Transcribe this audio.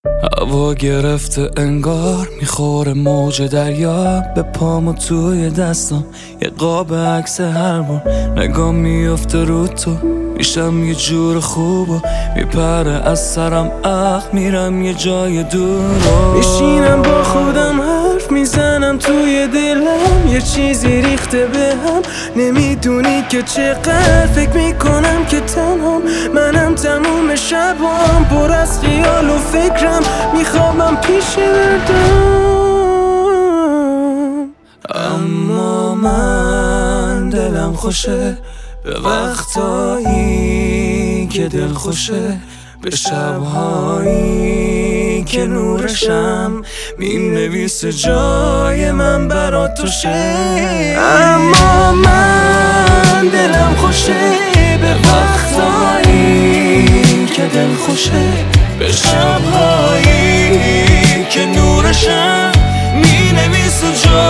هوا گرفته انگار میخوره موج دریا به پام و توی دستم یه قاب عکس هر بار نگاه میفته رو تو میشم یه جور خوب و میپره از سرم میرم یه جای دور میشینم با خودم حرف میزنم توی دلم یه چیزی ریخته به هم نمیدونی که چقدر فکر میکنم که تنهام منم تموم شبام پر از خیال و فکرم میخوابم پیش بردم اما من دلم خوشه به وقتایی که دل خوشه به شبهایی که نورشم مینویسه جای من برات توشه اما من دلم خوشه به وقتایی که دل خوشه به شبهایی که نورشم مینویسه جای